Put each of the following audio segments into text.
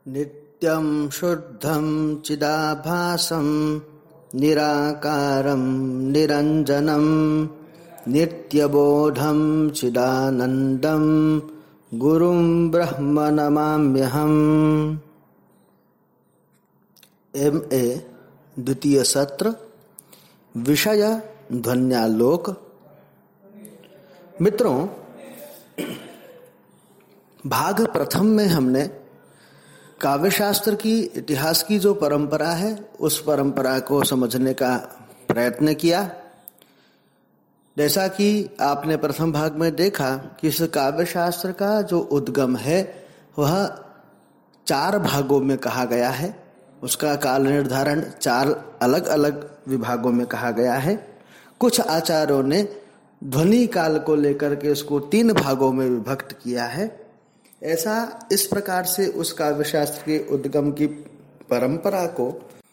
नित्यं शुद्धं चिदाभासं निराकारं निरञ्जनं नित्यबोधं चिदानन्दं गुरुं ब्रह्म नमाम्यहम्। MA द्वितीय सत्र, विषय ध्वन्यालोक। मित्रों, भाग प्रथम में हमने काव्यशास्त्र की इतिहास की जो परंपरा है उस परंपरा को समझने का प्रयत्न किया। जैसा कि आपने प्रथम भाग में देखा कि इस काव्यशास्त्र का जो उद्गम है वह 4 भागों में कहा गया है। उसका काल निर्धारण 4 अलग अलग विभागों में कहा गया है। कुछ आचार्यों ने ध्वनि काल को लेकर के उसको 3 भागों में विभक्त किया है। ऐसा इस प्रकार से उस काव्यशास्त्र के उद्गम की परंपरा को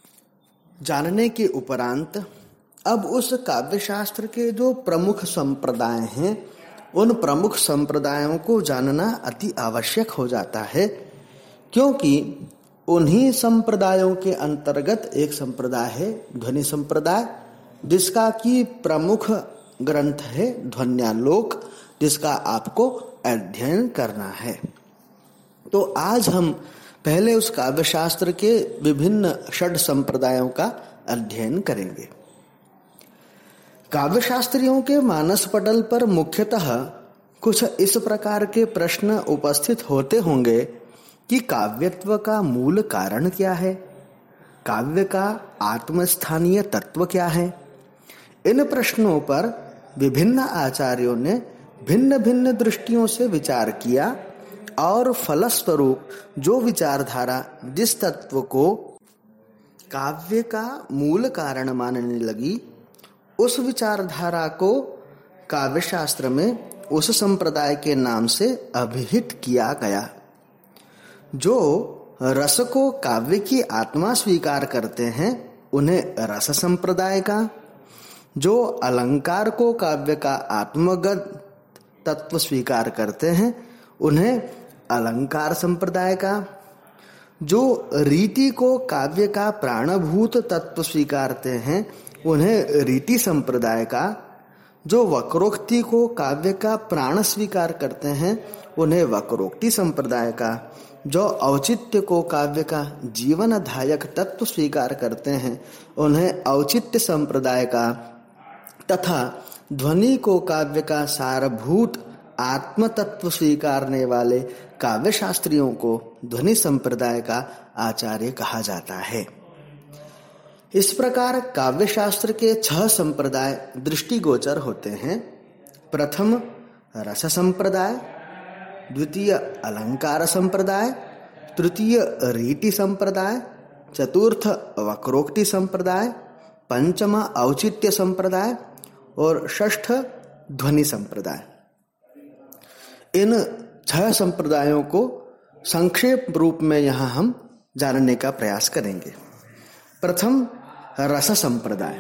जानने के उपरांत अब उस काव्यशास्त्र के जो प्रमुख संप्रदाय हैं उन प्रमुख संप्रदायों को जानना अति आवश्यक हो जाता है, क्योंकि उन्हीं संप्रदायों के अंतर्गत एक संप्रदाय है ध्वनि संप्रदाय, जिसका की प्रमुख ग्रंथ है ध्वन्यालोक, जिसका आपको अध्ययन करना है। तो आज हम पहले उस काव्यशास्त्र के विभिन्न षड संप्रदायों का अध्ययन करेंगे। काव्यशास्त्रियों के मानस पटल पर मुख्यतः कुछ इस प्रकार के प्रश्न उपस्थित होते होंगे कि काव्यत्व का मूल कारण क्या है, काव्य का आत्मस्थानीय तत्व क्या है। इन प्रश्नों पर विभिन्न आचार्यों ने भिन्न भिन्न दृष्टियों से विचार किया और फलस्वरूप जो विचारधारा जिस तत्व को काव्य का मूल कारण मानने लगी उस विचारधारा को काव्यशास्त्र में उस संप्रदाय के नाम से अभिहित किया गया। जो रस को काव्य की आत्मा स्वीकार करते हैं उन्हें रस संप्रदाय का, जो अलंकार को काव्य का आत्मगत तत्व स्वीकार करते हैं उन्हें अलंकार संप्रदाय का, जो रीति को काव्य का प्राणभूत तत्व स्वीकारते हैं उन्हें रीति संप्रदाय का, जो वक्रोक्ति को काव्य का प्राण स्वीकार करते हैं उन्हें वक्रोक्ति संप्रदाय का, जो औचित्य को काव्य का जीवनदायक तत्व स्वीकार करते हैं उन्हें औचित्य संप्रदाय का, तथा ध्वनि को काव्य का सारभूत आत्म तत्व स्वीकारने वाले काव्य शास्त्रियों को ध्वनि संप्रदाय का आचार्य कहा जाता है। इस प्रकार काव्य शास्त्र के 6 संप्रदाय दृष्टिगोचर होते हैं। प्रथम रस संप्रदाय, द्वितीय अलंकार संप्रदाय, तृतीय रीति संप्रदाय, चतुर्थ वक्रोक्ति संप्रदाय, पंचम औचित्य संप्रदाय और षष्ठ ध्वनि संप्रदाय। इन 6 संप्रदायों को संक्षेप रूप में यहाँ हम जानने का प्रयास करेंगे। प्रथम रस संप्रदाय।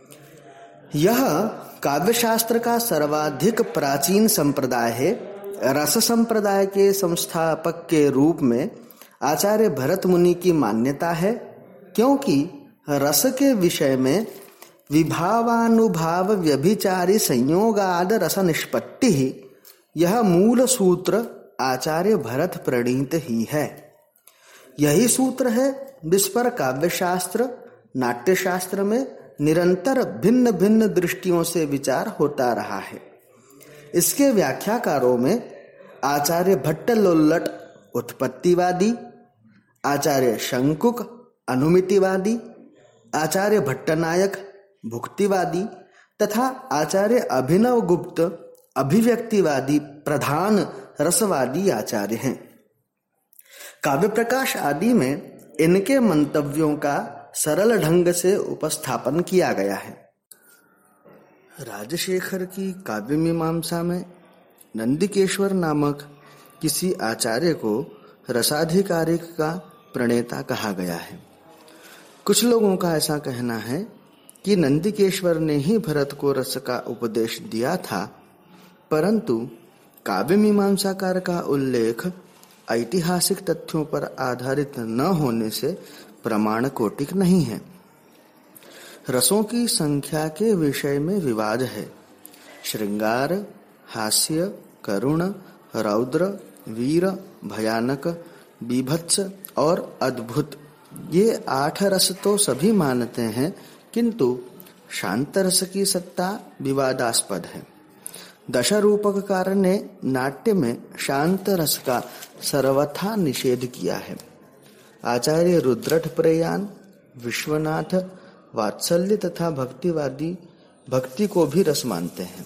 यह काव्यशास्त्र का सर्वाधिक प्राचीन संप्रदाय है। रस संप्रदाय के संस्थापक के रूप में आचार्य भरत मुनि की मान्यता है, क्योंकि रस के विषय में विभावानुभाव व्यभिचारी संयोगाद रस निष्पत्ति ही यह मूल सूत्र आचार्य भरत प्रणीत ही है। यही सूत्र है जिस पर काव्यशास्त्र नाट्यशास्त्र में निरंतर भिन्न भिन्न दृष्टियों से विचार होता रहा है। इसके व्याख्याकारों में आचार्य भट्टलोल्लट उत्पत्तिवादी, आचार्य शंकुक अनुमितिवादी, आचार्य भट्टनायक भुक्तिवादी तथा आचार्य अभिनव गुप्त अभिव्यक्तिवादी प्रधान रसवादी आचार्य हैं। काव्य प्रकाश आदि में इनके मंतव्यों का सरल ढंग से उपस्थापन किया गया है। राजशेखर की काव्य मीमांसा में नंदिकेश्वर नामक किसी आचार्य को रसाधिकारिक का प्रणेता कहा गया है। कुछ लोगों का ऐसा कहना है कि नंदिकेश्वर ने ही भरत को रस का उपदेश दिया था, परंतु काव्य मीमांसाकार का उल्लेख ऐतिहासिक तथ्यों पर आधारित न होने से प्रमाण कोटिक नहीं है। रसों की संख्या के विषय में विवाद है। श्रृंगार, हास्य, करुण, रौद्र, वीर, भयानक, बीभत्स और अद्भुत, ये 8 रस तो सभी मानते हैं, किंतु शांत रस की सत्ता विवादास्पद है। दशारूपककार ने नाट्य में शांत रस का सर्वथा निषेध किया है। आचार्य रुद्रट प्रयाण, विश्वनाथ वात्सल्य तथा भक्तिवादी भक्ति को भी रस मानते हैं।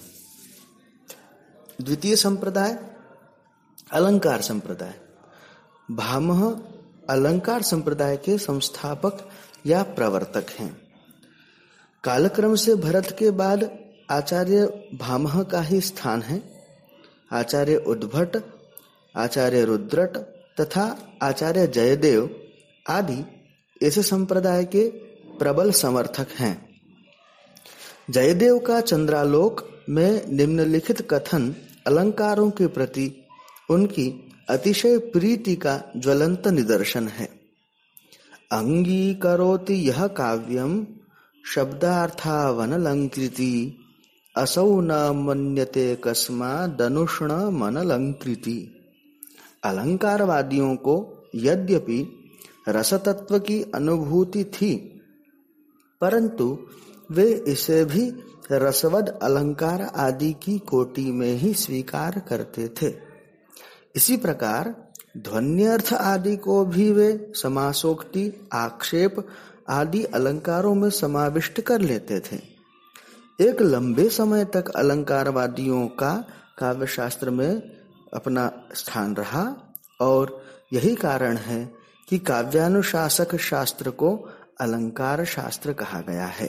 द्वितीय संप्रदाय अलंकार संप्रदाय। भामह अलंकार संप्रदाय के संस्थापक या प्रवर्तक हैं। कालक्रम से भरत के बाद आचार्य भामह का ही स्थान है। आचार्य उद्भट, आचार्य रुद्रट तथा आचार्य जयदेव आदि इस संप्रदाय के प्रबल समर्थक हैं। जयदेव का चंद्रालोक में निम्नलिखित कथन अलंकारों के प्रति उनकी अतिशय प्रीति का ज्वलंत निदर्शन है। अंगीकरोति यह काव्यम शब्दार्थावनलंकृति, असौ न मन्यते कस्मादनुष्ण मनलंकृति। अलंकारवादियों को यद्यपि रसतत्व की अनुभूति थी, परंतु वे इसे भी रसवद अलंकार आदि की कोटि में ही स्वीकार करते थे। इसी प्रकार ध्वन्यर्थ आदि को भी वे समासोक्ति, आक्षेप आदि अलंकारों में समाविष्ट कर लेते थे। एक लंबे समय तक अलंकारवादियों का काव्यशास्त्र में अपना स्थान रहा और यही कारण है कि काव्यानुशासक शास्त्र को अलंकार शास्त्र कहा गया है।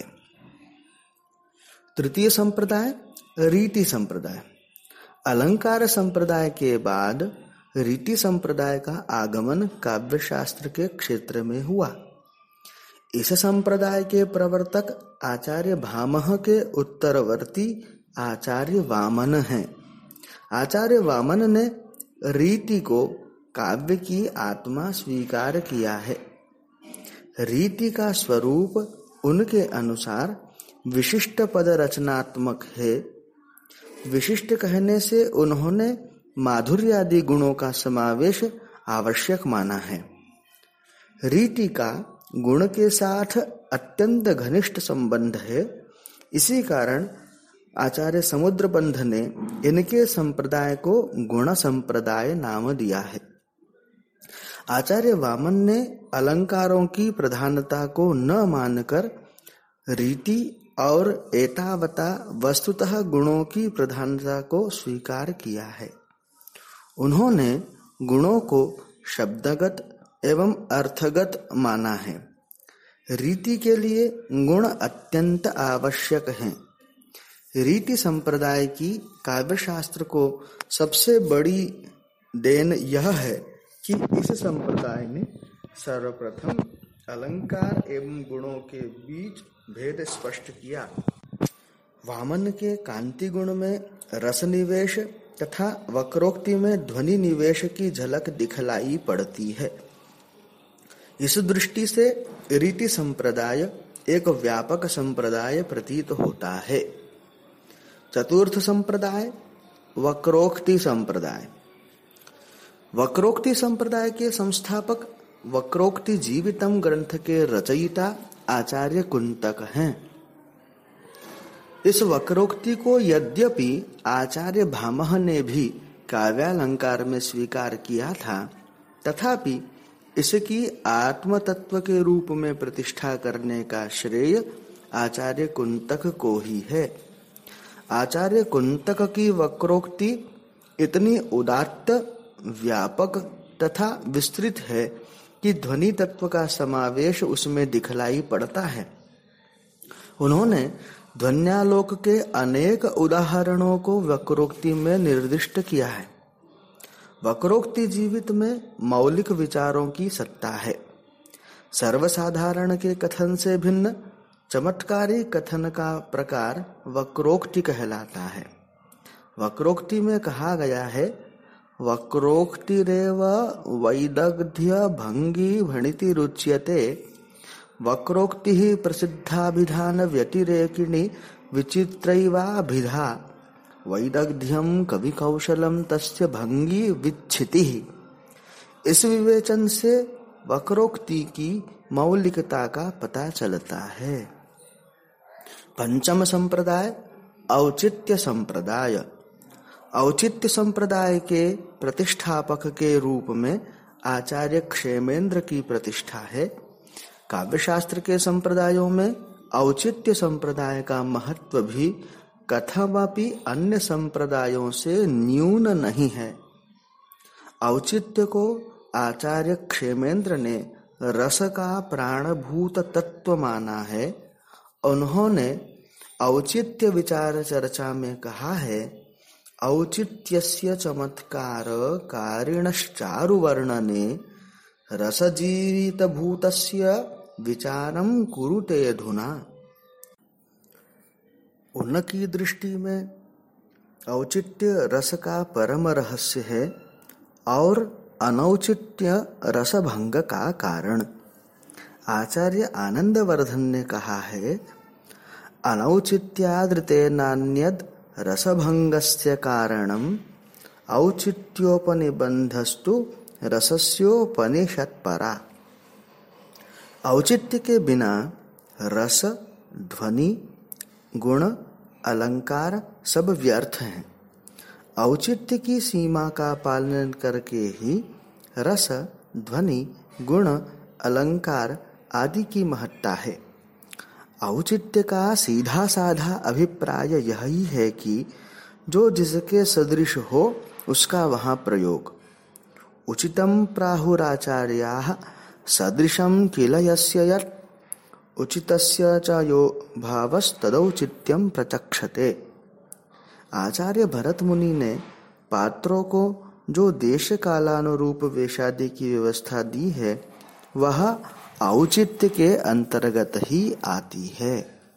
तृतीय संप्रदाय रीति संप्रदाय। अलंकार संप्रदाय के बाद रीति संप्रदाय का आगमन काव्यशास्त्र के क्षेत्र में हुआ। इस संप्रदाय के प्रवर्तक आचार्य भामह के उत्तरवर्ती आचार्य वामन हैं। आचार्य वामन ने रीति को काव्य की आत्मा स्वीकार किया है। रीति का स्वरूप उनके अनुसार विशिष्ट पद रचनात्मक है। विशिष्ट कहने से उन्होंने माधुर्य आदि गुणों का समावेश आवश्यक माना है। रीति का गुण के साथ अत्यंत घनिष्ठ संबंध है। इसी कारण आचार्य समुद्रबंध ने इनके संप्रदाय को गुण संप्रदाय नाम दिया है। आचार्य वामन ने अलंकारों की प्रधानता को न मानकर रीति और एतावता वस्तुतः गुणों की प्रधानता को स्वीकार किया है। उन्होंने गुणों को शब्दगत एवं अर्थगत माना है। रीति के लिए गुण अत्यंत आवश्यक हैं। रीति संप्रदाय की काव्यशास्त्र को सबसे बड़ी देन यह है कि इस संप्रदाय ने सर्वप्रथम अलंकार एवं गुणों के बीच भेद स्पष्ट किया। वामन के कांति गुण में रस निवेश तथा वक्रोक्ति में ध्वनि निवेश की झलक दिखलाई पड़ती है। इस दृष्टि से रीति संप्रदाय एक व्यापक संप्रदाय प्रतीत होता है। चतुर्थ संप्रदाय वक्रोक्ति संप्रदाय। वक्रोक्ति संप्रदाय के संस्थापक वक्रोक्ति जीवितम ग्रंथ के रचयिता आचार्य कुंतक हैं। इस वक्रोक्ति को यद्यपि आचार्य भामह ने भी काव्यालंकार में स्वीकार किया था, तथापि इसकी आत्म तत्व के रूप में प्रतिष्ठा करने का श्रेय आचार्य कुंतक को ही है। आचार्य कुंतक की वक्रोक्ति इतनी उदात्त, व्यापक तथा विस्तृत है कि ध्वनि तत्व का समावेश उसमें दिखलाई पड़ता है। उन्होंने ध्वन्यालोक के अनेक उदाहरणों को वक्रोक्ति में निर्दिष्ट किया है। वक्रोक्ति जीवित में मौलिक विचारों की सत्ता है। सर्वसाधारण के कथन से भिन्न चमत्कारी कथन का प्रकार वक्रोक्ति कहलाता है। वक्रोक्ति में कहा गया है, वक्रोक्तिरेव वैदग्ध्य भंगी भणिति रुच्यते। वक्रोक्ति प्रसिद्धाभिधान व्यतिरेकिणी विचित्रैवाभिधा। वैदग्ध्यम कवि कौशलम तस्य भंगी विच्छिति। इस विवेचन से वक्रोक्ति की मौलिकता का पता चलता है। पंचम संप्रदाय औचित्य संप्रदाय। औचित्य संप्रदाय के प्रतिष्ठापक के रूप में आचार्य क्षेमेंद्र की प्रतिष्ठा है। काव्यशास्त्र के संप्रदायों में औचित्य संप्रदाय का महत्व भी कथमपि अन्य संप्रदायों से न्यून नहीं है। औचित्य को आचार्य क्षेमेंद्र ने रस का प्राणभूत तत्व माना है। उन्होंने औचित्य विचार चर्चा में कहा है, औचित्यस्य चमत्कार कारिणश्चारु वर्णने रसजीवितभूतस्य विचारम कुरुते अधुना। उनकी दृष्टि में औचित्य रस का परम रहस्य है और अनौचित्य रसभंग का कारण। आचार्य आनंदवर्धन ने कहा है, अनौचित्यादृतेनान्यद् रसभंगस्य कारणम औचित्योपनिबंधस्तु रसस्योपनिषत्परा। औचित्य के बिना रस, ध्वनि, गुण, अलंकार सब व्यर्थ हैं। औचित्य की सीमा का पालन करके ही रस, ध्वनि, गुण, अलंकार आदि की महत्ता है। औचित्य का सीधा साधा अभिप्राय यही है कि जो जिसके सदृश हो उसका वहाँ प्रयोग। उचितम प्राहुराचार्याः सदृशम किल यस्य यत् उचितस्य च यो भावस्तदौचित्यम प्रचक्षते। आचार्य भरत मुनि ने पात्रों को जो देश कालानुरूप वेशादि की व्यवस्था दी है वह औचित्य के अंतर्गत ही आती है।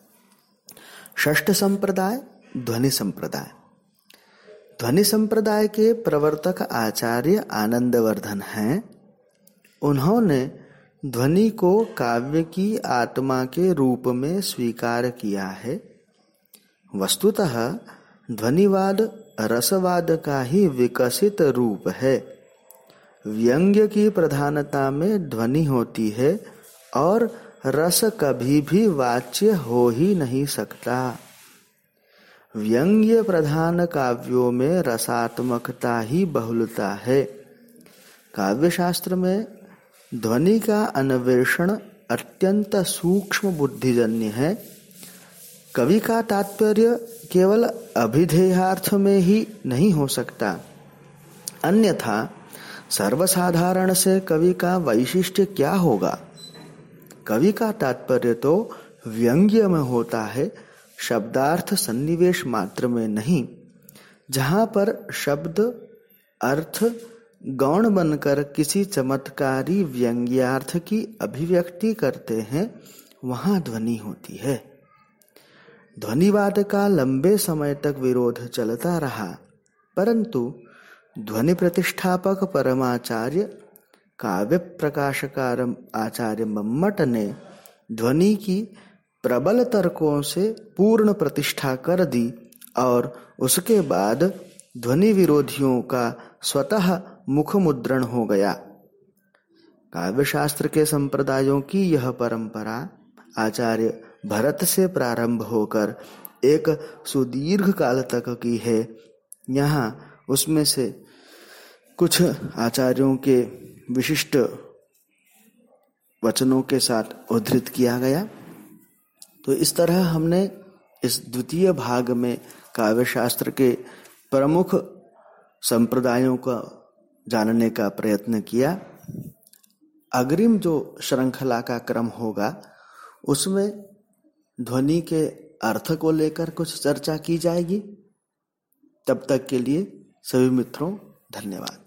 षष्ठ संप्रदाय ध्वनि संप्रदाय। ध्वनि संप्रदाय के प्रवर्तक आचार्य आनंदवर्धन हैं। उन्होंने ध्वनि को काव्य की आत्मा के रूप में स्वीकार किया है। वस्तुतः ध्वनिवाद रसवाद का ही विकसित रूप है। व्यंग्य की प्रधानता में ध्वनि होती है और रस कभी भी वाच्य हो ही नहीं सकता। व्यंग्य प्रधान काव्यों में रसात्मकता ही बहुलता है। काव्यशास्त्र में ध्वनि का अन्वेषण अत्यंत सूक्ष्म बुद्धिजन्य है। कवि का तात्पर्य केवल अभिधेयार्थ में ही नहीं हो सकता, अन्यथा सर्वसाधारण से कवि का वैशिष्ट्य क्या होगा। कवि का तात्पर्य तो व्यंग्य में होता है, शब्दार्थ सन्निवेश मात्र में नहीं। जहाँ पर शब्द अर्थ गौण बनकर किसी चमत्कारी व्यंग्यार्थ की अभिव्यक्ति करते हैं वहाँ ध्वनि होती है। ध्वनिवाद का लंबे समय तक विरोध चलता रहा, परंतु ध्वनि प्रतिष्ठापक परमाचार्य काव्य प्रकाशकार आचार्य मम्मट ने ध्वनि की प्रबल तर्कों से पूर्ण प्रतिष्ठा कर दी और उसके बाद ध्वनि विरोधियों का स्वतः मुख मुद्रण हो गया। काव्यशास्त्र के संप्रदायों की यह परंपरा आचार्य भरत से प्रारंभ होकर एक सुदीर्घ काल तक की है। यहाँ उसमें से कुछ आचार्यों के विशिष्ट वचनों के साथ उद्धृत किया गया। तो इस तरह हमने इस द्वितीय भाग में काव्यशास्त्र के प्रमुख संप्रदायों को जानने का प्रयत्न किया। अग्रिम जो श्रृंखला का क्रम होगा उसमें ध्वनि के अर्थ को लेकर कुछ चर्चा की जाएगी। तब तक के लिए सभी मित्रों धन्यवाद।